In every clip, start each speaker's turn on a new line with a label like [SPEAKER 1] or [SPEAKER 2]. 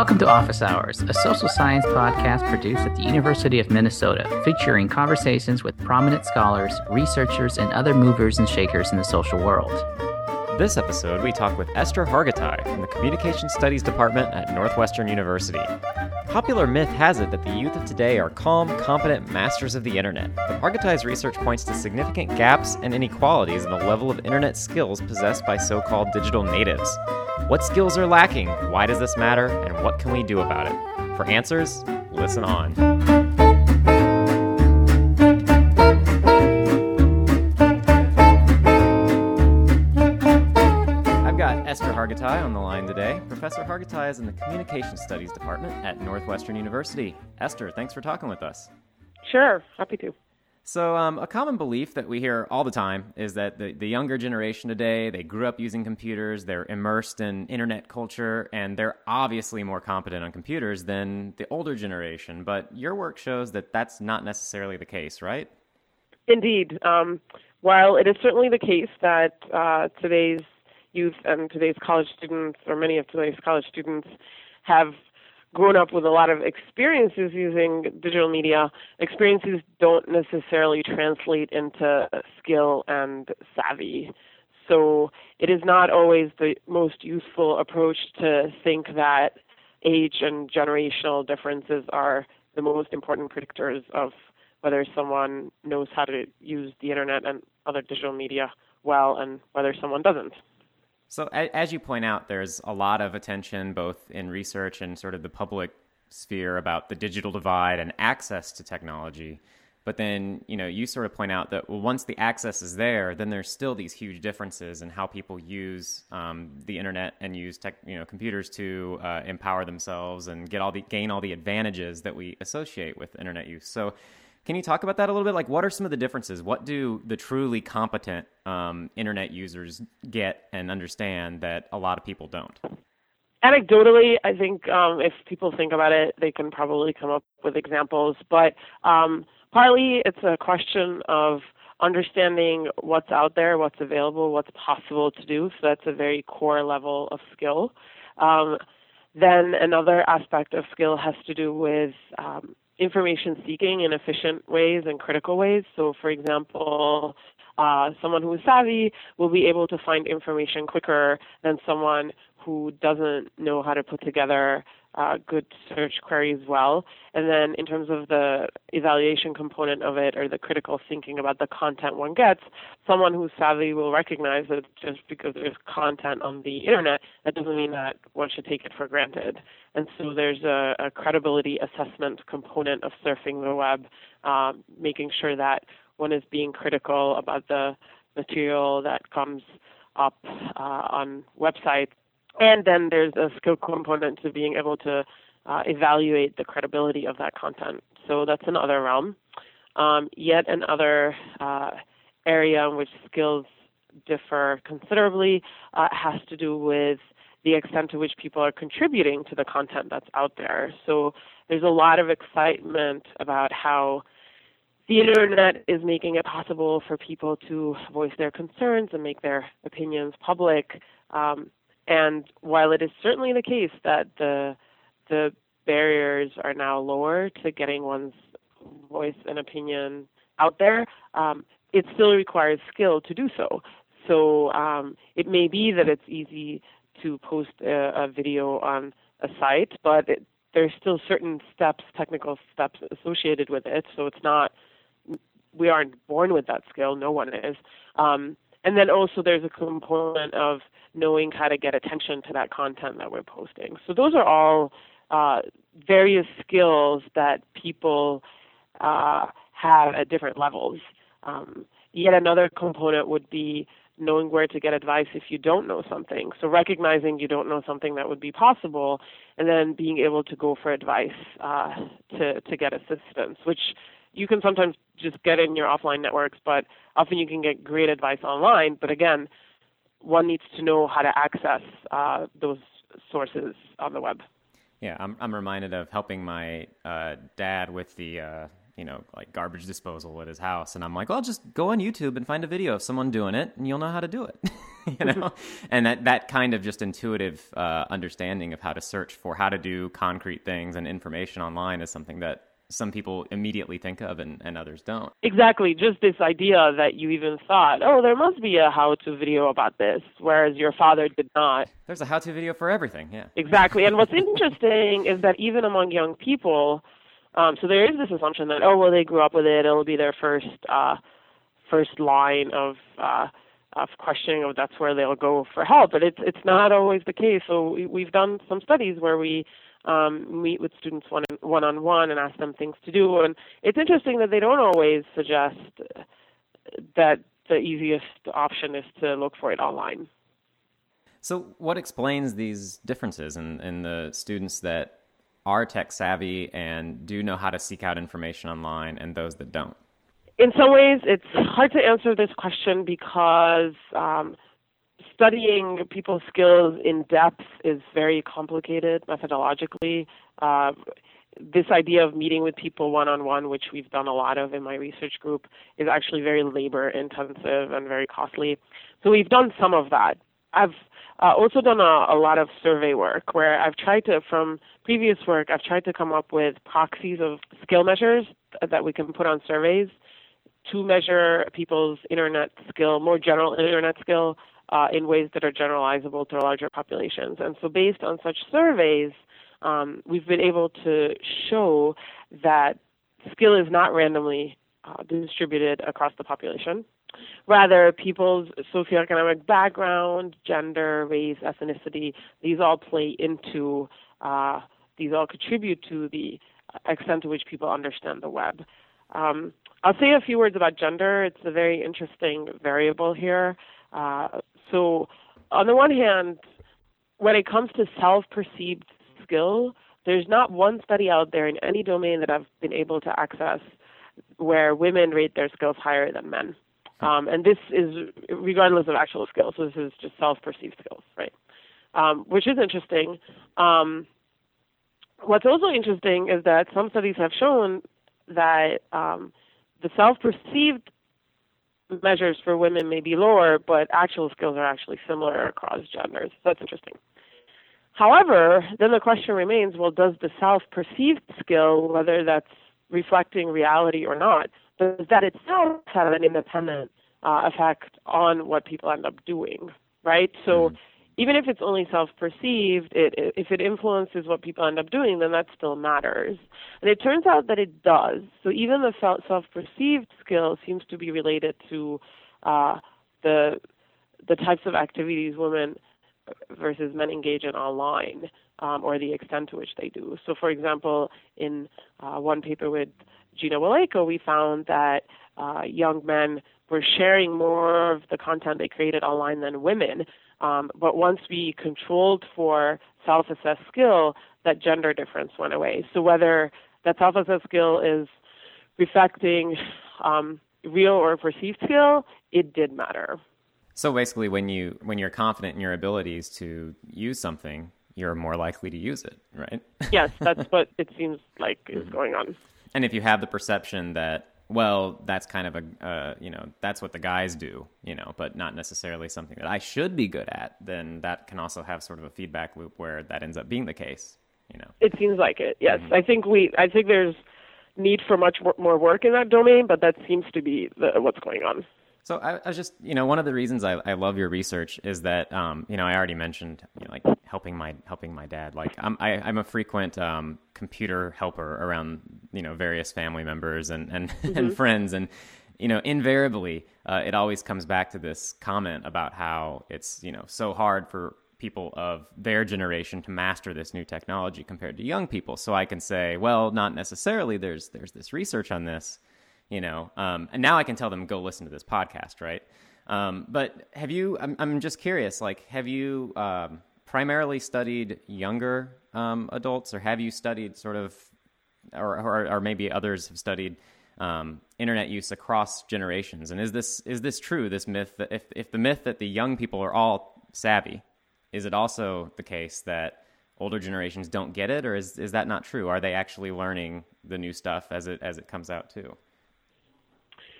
[SPEAKER 1] Welcome to Office Hours, a social science podcast produced at the University of Minnesota, featuring conversations with prominent scholars, researchers, and other movers and shakers in the social world.
[SPEAKER 2] This episode, we talk with Esther Hargitay from the Communication Studies Department at Northwestern University. Popular myth has it that the youth of today are calm, competent masters of the internet, but Hargitay's research points to significant gaps and inequalities in the level of internet skills possessed by so-called digital natives. What skills are lacking? Why does this matter? And what can we do about it? For answers, listen on. I've got Esther Hargitay on the line today. Professor Hargitay is in the Communication Studies Department at Northwestern University. Esther, thanks for talking with us.
[SPEAKER 3] Sure, happy to.
[SPEAKER 2] So a common belief that we hear all the time is that the younger generation today, they grew up using computers, they're immersed in internet culture, and they're obviously more competent on computers than the older generation. But your work shows that that's not necessarily the case, right?
[SPEAKER 3] Indeed. While it is certainly the case that today's youth and today's college students, or many of today's college students, have grown up with a lot of experiences using digital media, experiences don't necessarily translate into skill and savvy. So it is not always the most useful approach to think that age and generational differences are the most important predictors of whether someone knows how to use the internet and other digital media well and whether someone doesn't.
[SPEAKER 2] So as you point out, there's a lot of attention both in research and sort of the public sphere about the digital divide and access to technology. But then, you sort of point out that once the access is there, then there's still these huge differences in how people use the internet and use computers to empower themselves and gain all the advantages that we associate with internet use. So can you talk about that a little bit? Like, what are some of the differences? What do the truly competent internet users get and understand that a lot of people don't?
[SPEAKER 3] Anecdotally, I think if people think about it, they can probably come up with examples. But partly it's a question of understanding what's out there, what's available, what's possible to do. So that's a very core level of skill. Then another aspect of skill has to do with information seeking in efficient ways and critical ways. So, for example, someone who is savvy will be able to find information quicker than someone who doesn't know how to put together good search queries well. And then in terms of the evaluation component of it, or the critical thinking about the content one gets, someone who's savvy will recognize that just because there's content on the internet, that doesn't mean that one should take it for granted. And so there's a credibility assessment component of surfing the web, making sure that one is being critical about the material that comes up on websites. And then there's a skill component to being able to evaluate the credibility of that content. So that's another realm. Yet another area in which skills differ considerably has to do with the extent to which people are contributing to the content that's out there. So there's a lot of excitement about how the internet is making it possible for people to voice their concerns and make their opinions public. And while it is certainly the case that the barriers are now lower to getting one's voice and opinion out there, it still requires skill to do so. So it may be that it's easy to post a video on a site, but there's still certain steps, technical steps associated with it. So it's not, we aren't born with that skill. No one is. And then also there's a component of knowing how to get attention to that content that we're posting. So those are all various skills that people have at different levels. Yet another component would be knowing where to get advice if you don't know something. So recognizing you don't know something that would be possible, and then being able to go for advice to get assistance, which you can sometimes just get in your offline networks, but often you can get great advice online. But again, one needs to know how to access those sources on the web.
[SPEAKER 2] Yeah, I'm reminded of helping my dad with the like garbage disposal at his house, and I'm like, well, just go on YouTube and find a video of someone doing it, and you'll know how to do it. you know, and that kind of just intuitive understanding of how to search for how to do concrete things and information online is something that some people immediately think of and others don't.
[SPEAKER 3] Exactly. Just this idea that you even thought, oh, there must be a how-to video about this, whereas your father did not.
[SPEAKER 2] There's a how-to video for everything, yeah.
[SPEAKER 3] Exactly. And what's interesting is that even among young people, so there is this assumption that, oh, well, they grew up with it, it'll be their first line of questioning of that's where they'll go for help. But it's not always the case. So we've done some studies where we meet with students one-on-one and ask them things to do. And it's interesting that they don't always suggest that the easiest option is to look for it online.
[SPEAKER 2] So what explains these differences in the students that are tech savvy and do know how to seek out information online and those that don't?
[SPEAKER 3] In some ways, it's hard to answer this question because studying people's skills in depth is very complicated methodologically. This idea of meeting with people one-on-one, which we've done a lot of in my research group, is actually very labor-intensive and very costly. So we've done some of that. I've also done a lot of survey work where from previous work, I've tried to come up with proxies of skill measures that we can put on surveys to measure people's internet skill, more general internet skill, in ways that are generalizable to larger populations. And so based on such surveys, we've been able to show that skill is not randomly distributed across the population. Rather, people's socioeconomic background, gender, race, ethnicity, these all contribute to the extent to which people understand the web. I'll say a few words about gender. It's a very interesting variable here. So on the one hand, when it comes to self-perceived skill, there's not one study out there in any domain that I've been able to access where women rate their skills higher than men. And this is regardless of actual skills. So this is just self-perceived skills, right? Which is interesting. What's also interesting is that some studies have shown that the self-perceived measures for women may be lower, but actual skills are actually similar across genders. That's interesting. However, then the question remains, well, does the self-perceived skill, whether that's reflecting reality or not, does that itself have an independent effect on what people end up doing, right? So even if it's only self-perceived, if it influences what people end up doing, then that still matters. And it turns out that it does. So even the self-perceived skill seems to be related to the types of activities women versus men engage in online, or the extent to which they do. So, for example, in one paper with Gina Walejko, we found that young men were sharing more of the content they created online than women. But once we controlled for self-assessed skill, that gender difference went away. So whether that self-assessed skill is reflecting real or perceived skill, it did matter.
[SPEAKER 2] So basically, when you're confident in your abilities to use something, you're more likely to use it, right?
[SPEAKER 3] Yes, that's what it seems like is going on.
[SPEAKER 2] And if you have the perception that, well, that's kind of that's what the guys do, but not necessarily something that I should be good at, then that can also have sort of a feedback loop where that ends up being the case,
[SPEAKER 3] It seems like it, yes. Mm-hmm. I think there's need for much more work in that domain, but that seems to be what's going on.
[SPEAKER 2] So I was just, one of the reasons I love your research is that, I already mentioned, like helping my dad. Like I'm a frequent computer helper around, various family members and friends, and invariably it always comes back to this comment about how it's so hard for people of their generation to master this new technology compared to young people. So I can say, well, not necessarily. There's this research on this. And now I can tell them, go listen to this podcast, right? But have you, I'm just curious, like, have you primarily studied younger adults, or have you studied sort of, or maybe others have studied internet use across generations? And is this true, this myth, that if the myth that the young people are all savvy, is it also the case that older generations don't get it, or is that not true? Are they actually learning the new stuff as it comes out too?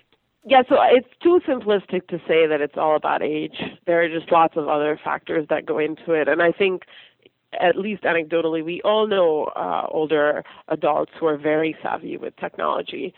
[SPEAKER 3] Yeah, so it's too simplistic to say that it's all about age. There are just lots of other factors that go into it. And I think, at least anecdotally, we all know older adults who are very savvy with technology.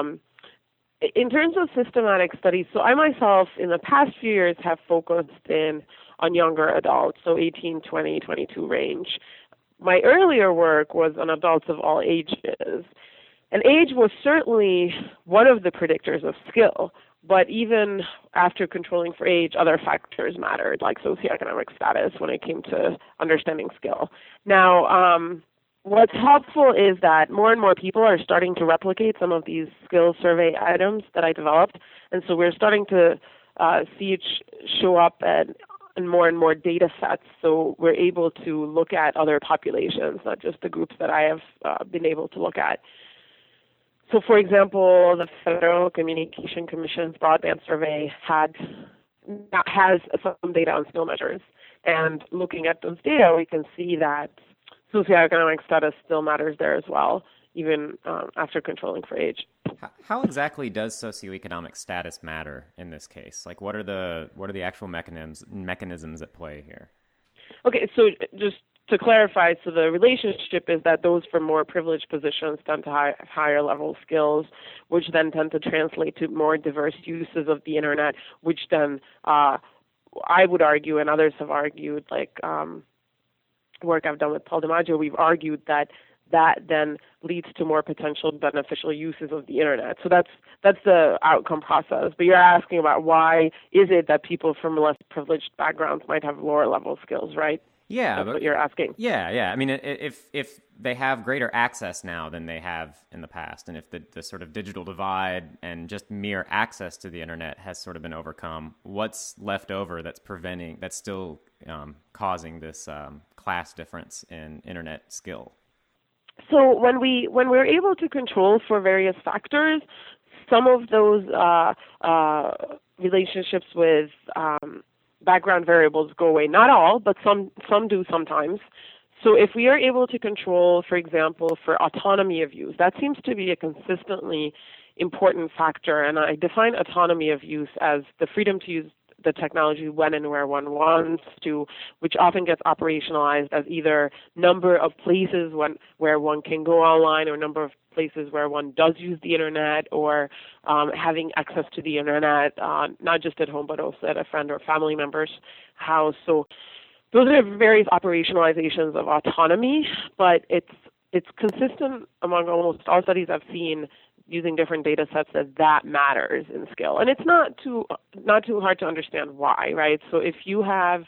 [SPEAKER 3] In terms of systematic studies, so I myself, in the past few years, have focused in on younger adults, so 18, 20, 22 range. My earlier work was on adults of all ages. And age was certainly one of the predictors of skill, but even after controlling for age, other factors mattered, like socioeconomic status when it came to understanding skill. Now, what's helpful is that more and more people are starting to replicate some of these skill survey items that I developed, and so we're starting to see it show up in more and more data sets, so we're able to look at other populations, not just the groups that I have been able to look at. So, for example, the Federal Communication Commission's broadband survey has some data on skill measures. And looking at those data, we can see that socioeconomic status still matters there as well, even after controlling for age.
[SPEAKER 2] How exactly does socioeconomic status matter in this case? Like, what are the actual mechanisms at play here?
[SPEAKER 3] Okay, so just to clarify, so the relationship is that those from more privileged positions tend to have higher level skills, which then tend to translate to more diverse uses of the internet, which then I would argue, and others have argued, like work I've done with Paul DiMaggio, we've argued that then leads to more potential beneficial uses of the internet. So that's the outcome process. But you're asking about why is it that people from less privileged backgrounds might have lower level skills, right?
[SPEAKER 2] Yeah,
[SPEAKER 3] that's what you're asking.
[SPEAKER 2] Yeah. I mean, if they have greater access now than they have in the past, and if the sort of digital divide and just mere access to the internet has sort of been overcome, what's left over that's still causing this class difference in internet skill?
[SPEAKER 3] So when we're able to control for various factors, some of those relationships with background variables go away. Not all, but some do sometimes. So if we are able to control, for example, for autonomy of use, that seems to be a consistently important factor. And I define autonomy of use as the freedom to use the technology when and where one wants to, which often gets operationalized as either number of places where one can go online or number of places where one does use the internet, or having access to the internet, not just at home, but also at a friend or family member's house. So those are various operationalizations of autonomy, but it's consistent among almost all studies I've seen using different data sets that matters in skill. And it's not too hard to understand why, right? So if you have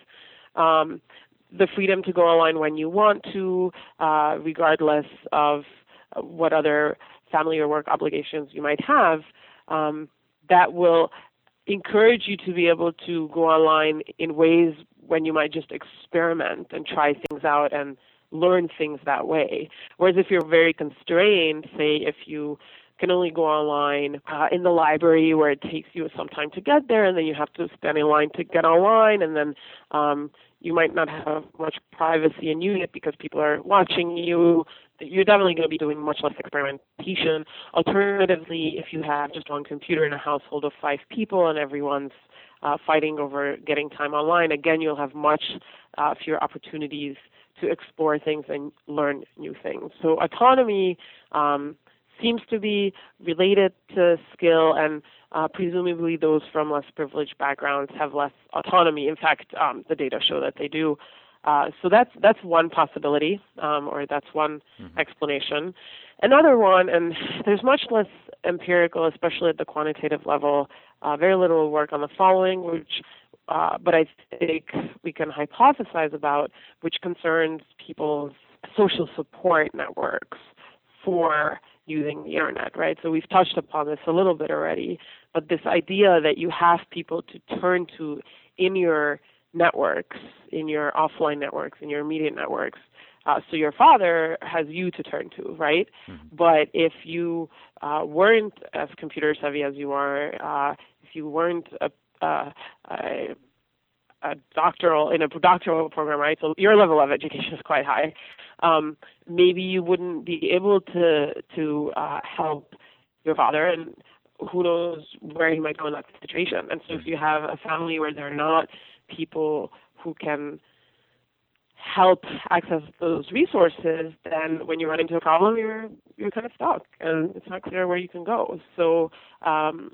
[SPEAKER 3] the freedom to go online when you want to, regardless of what other family or work obligations you might have, that will encourage you to be able to go online in ways when you might just experiment and try things out and learn things that way. Whereas if you're very constrained, say if you can only go online in the library where it takes you some time to get there, and then you have to stand in line to get online, and then you might not have much privacy in unit because people are watching you. You're definitely going to be doing much less experimentation. Alternatively, if you have just one computer in a household of 5 people and everyone's fighting over getting time online, again, you'll have much fewer opportunities to explore things and learn new things. So autonomy seems to be related to skill, and presumably those from less privileged backgrounds have less autonomy. In fact, the data show that they do. So that's one possibility, or that's one explanation. Another one, and there's much less empirical, especially at the quantitative level, very little work on the following, but I think we can hypothesize about, which concerns people's social support networks for using the internet, right? So we've touched upon this a little bit already, but this idea that you have people to turn to in your networks, in your offline networks, in your immediate networks. So your father has you to turn to, right? Mm-hmm. But if you weren't as computer savvy as you are, if you weren't a doctoral program, right? So your level of education is quite high. Maybe you wouldn't be able to help your father, and who knows where he might go in that situation. And so if you have a family where there are not people who can help access those resources, then when you run into a problem, you're kind of stuck, and it's not clear where you can go. So, and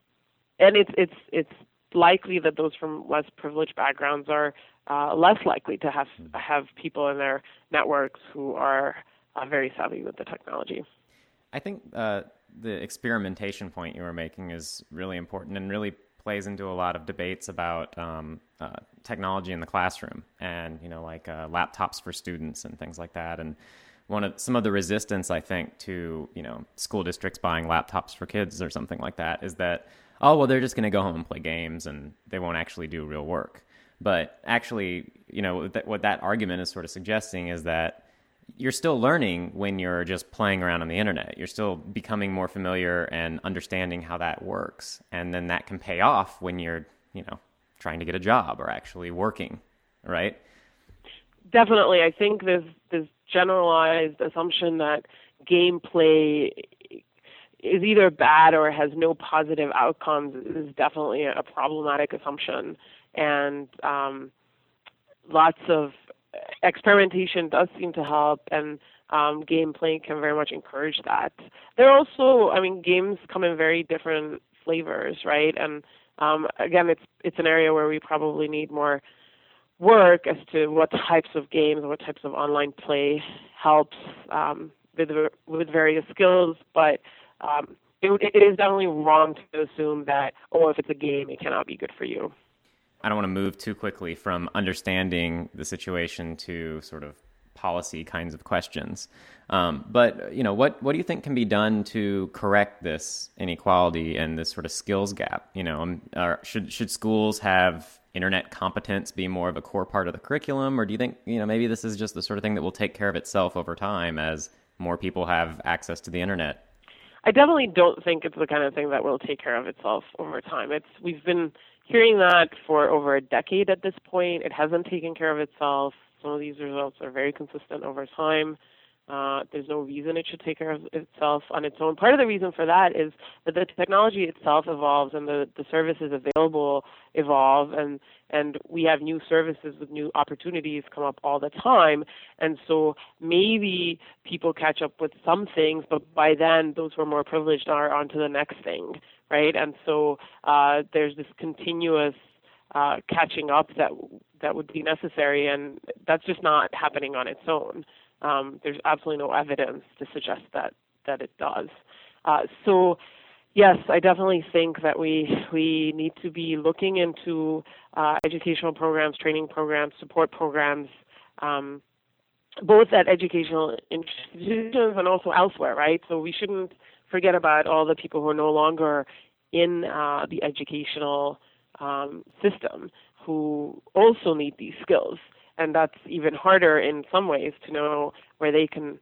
[SPEAKER 3] it's likely that those from less privileged backgrounds are less likely to have people in their networks who are very savvy with the technology.
[SPEAKER 2] I think the experimentation point you were making is really important and really plays into a lot of debates about technology in the classroom and, like laptops for students and things like that. And some of the resistance, I think, to, school districts buying laptops for kids or something like that is that, oh, well, they're just going to go home and play games and they won't actually do real work. But actually, what that argument is sort of suggesting is that you're still learning when you're just playing around on the internet. You're still becoming more familiar and understanding how that works. And then that can pay off when you're, trying to get a job or actually working, right?
[SPEAKER 3] Definitely. I think this generalized assumption that gameplay is either bad or has no positive outcomes is definitely a problematic assumption. And lots of experimentation does seem to help, and gameplay can very much encourage that. There are also, games come in very different flavors, right? And again, it's an area where we probably need more work as to what types of games, what types of online play helps with various skills. But it is definitely wrong to assume that, if it's a game, it cannot be good for you.
[SPEAKER 2] I don't want to move too quickly from understanding the situation to sort of policy kinds of questions. But, what do you think can be done to correct this inequality and this sort of skills gap? Should schools have internet competence be more of a core part of the curriculum? Or do you think, maybe this is just the sort of thing that will take care of itself over time as more people have access to the internet?
[SPEAKER 3] I definitely don't think it's the kind of thing that will take care of itself over time. We've been hearing that for over a decade at this point. It hasn't taken care of itself. Some of these results are very consistent over time. There's no reason it should take care of itself on its own. Part of the reason for that is that the technology itself evolves and the services available evolve, and we have new services with new opportunities come up all the time. And so maybe people catch up with some things, but by then those who are more privileged are on to the next thing, right? And so there's this continuous catching up that would be necessary, and that's just not happening on its own. There's absolutely no evidence to suggest that it does. So, yes, I definitely think that we need to be looking into educational programs, training programs, support programs, both at educational institutions and also elsewhere, right? So we shouldn't forget about all the people who are no longer in the educational system who also need these skills. And that's even harder in some ways to know where they can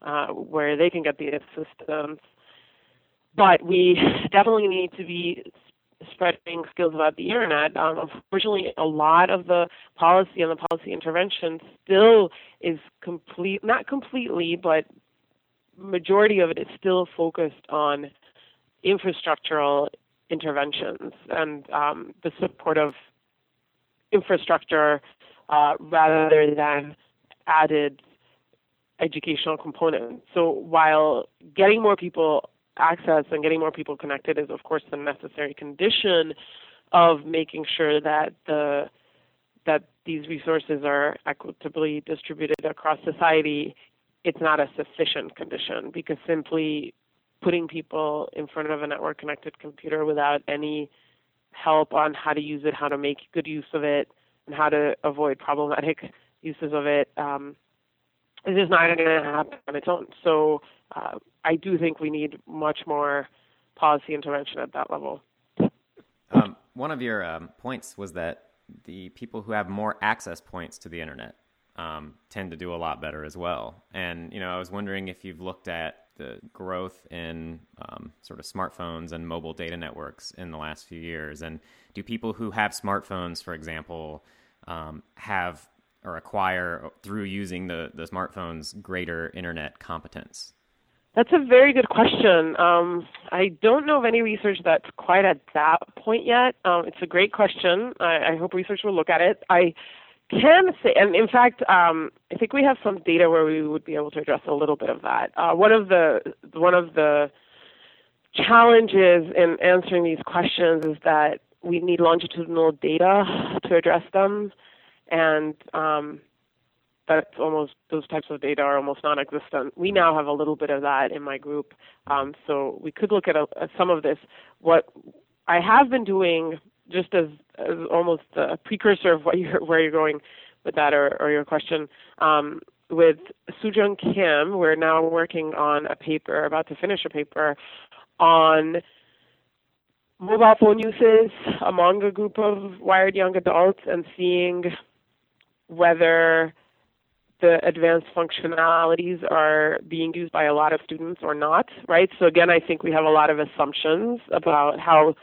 [SPEAKER 3] get the assistance. But we definitely need to be spreading skills about the internet. Unfortunately, a lot of the policy and the policy intervention still is not completely, but majority of it is still focused on infrastructural interventions and the support of infrastructure rather than added educational components. So while getting more people access and getting more people connected is, of course, the necessary condition of making sure that that these resources are equitably distributed across society, it's not a sufficient condition, because simply putting people in front of a network-connected computer without any help on how to use it, how to make good use of it, and how to avoid problematic uses of it, is just not going to happen on its own. So I do think we need much more policy intervention at that level.
[SPEAKER 2] One of your points was that the people who have more access points to the internet tend to do a lot better as well. And, I was wondering if you've looked at the growth in sort of smartphones and mobile data networks in the last few years. And do people who have smartphones, for example, have or acquire through using the smartphones greater internet competence?
[SPEAKER 3] That's a very good question. I don't know of any research that's quite at that point yet. It's a great question. I hope research will look at it. I can say, and in fact, I think we have some data where we would be able to address a little bit of that. One of the challenges in answering these questions is that we need longitudinal data to address them, and those types of data are almost non-existent. We now have a little bit of that in my group, so we could look at some of this. What I have been doing, just as almost a precursor of where you're going with that or your question, with Sujung Kim, we're now working on a paper, about to finish a paper, on mobile phone uses among a group of wired young adults and seeing whether the advanced functionalities are being used by a lot of students or not, right? So again, I think we have a lot of assumptions about how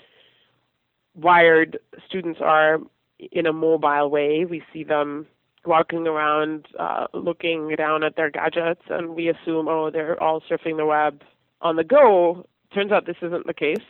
[SPEAKER 3] wired students are in a mobile way. We see them walking around, looking down at their gadgets, and we assume, oh, they're all surfing the web on the go. Turns out this isn't the case.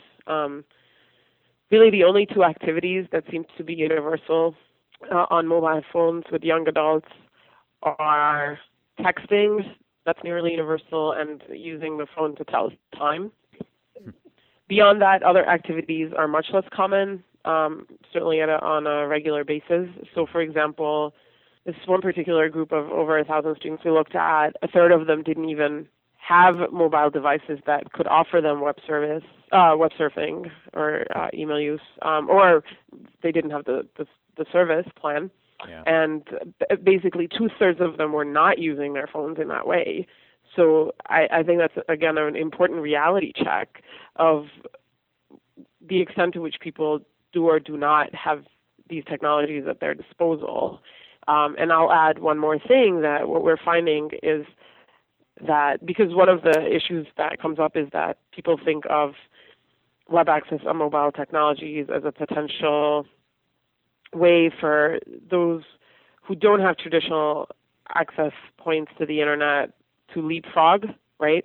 [SPEAKER 3] Really, the only two activities that seem to be universal on mobile phones with young adults are texting, that's nearly universal, and using the phone to tell time. Beyond that, other activities are much less common, certainly on a regular basis. So, for example, this one particular group of over 1,000 students we looked at, a third of them didn't even have mobile devices that could offer them web surfing or email use, or they didn't have the service plan.
[SPEAKER 2] Yeah.
[SPEAKER 3] And basically 2/3 of them were not using their phones in that way. So I think that's, again, an important reality check of the extent to which people do or do not have these technologies at their disposal. And I'll add one more thing, that what we're finding is that, because one of the issues that comes up is that people think of web access on mobile technologies as a potential way for those who don't have traditional access points to the internet to leapfrog, right?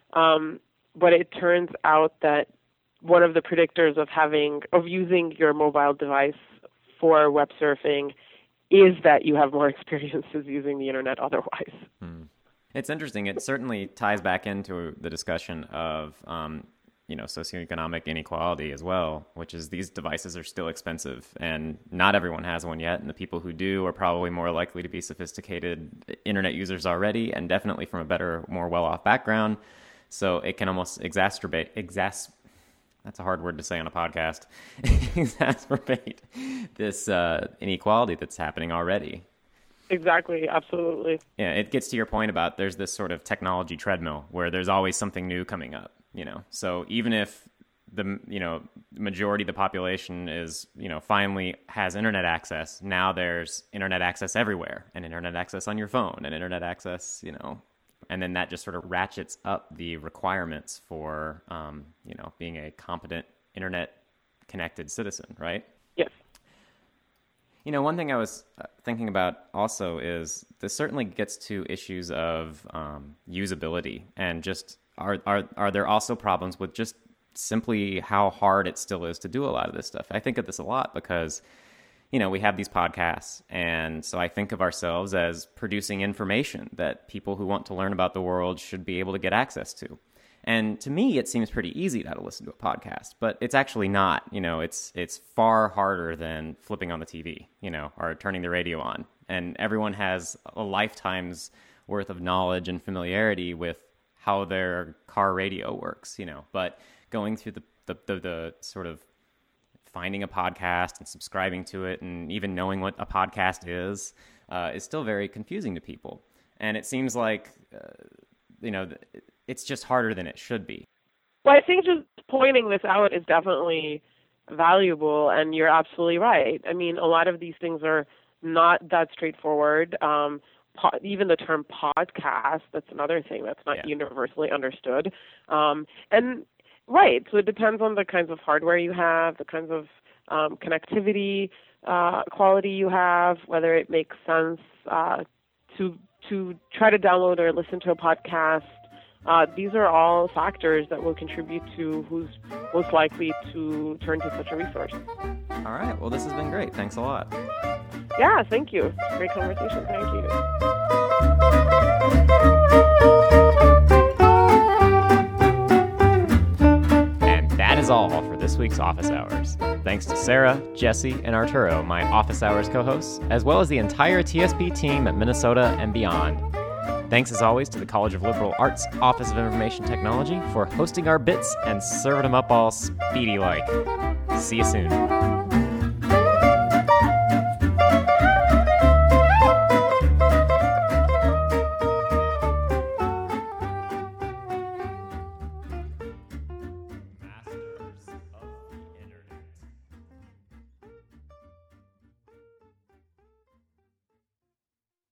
[SPEAKER 3] But it turns out that one of the predictors of using your mobile device for web surfing is that you have more experiences using the internet otherwise.
[SPEAKER 2] It's interesting. It certainly ties back into the discussion of socioeconomic inequality as well, which is these devices are still expensive and not everyone has one yet. And the people who do are probably more likely to be sophisticated internet users already, and definitely from a better, more well-off background. So it can almost that's a hard word to say on a podcast, exacerbate this inequality that's happening already.
[SPEAKER 3] Exactly, absolutely.
[SPEAKER 2] Yeah, it gets to your point about there's this sort of technology treadmill where there's always something new coming up, So even if the majority of the population is, finally has internet access, now there's internet access everywhere, and internet access on your phone, and internet access, and then that just sort of ratchets up the requirements for, being a competent internet connected citizen, right?
[SPEAKER 3] Yes.
[SPEAKER 2] One thing I was thinking about also is this certainly gets to issues of usability, and just are there also problems with just simply how hard it still is to do a lot of this stuff? I think of this a lot because, we have these podcasts, and so I think of ourselves as producing information that people who want to learn about the world should be able to get access to. And to me, it seems pretty easy to listen to a podcast, but it's actually not. It's far harder than flipping on the TV, or turning the radio on. And everyone has a lifetime's worth of knowledge and familiarity with how their car radio works, But going through the sort of finding a podcast and subscribing to it, and even knowing what a podcast is still very confusing to people. And it seems like, it's just harder than it should be.
[SPEAKER 3] Well, I think just pointing this out is definitely valuable, and you're absolutely right. I mean, a lot of these things are not that straightforward. Even the term podcast, that's another thing that's not universally understood. Right, so it depends on the kinds of hardware you have, the kinds of connectivity quality you have, whether it makes sense to try to download or listen to a podcast these are all factors that will contribute to who's most likely to turn to such a resource.
[SPEAKER 2] All right. Well, this has been great. Thanks a lot.
[SPEAKER 3] Yeah, thank you. Great conversation. Thank you.
[SPEAKER 2] That is all for this week's Office Hours. Thanks to Sarah, Jesse, and Arturo, my Office Hours co-hosts, as well as the entire TSP team at Minnesota and beyond. Thanks as always to the College of Liberal Arts Office of Information Technology for hosting our bits and serving them up all speedy-like. See you soon.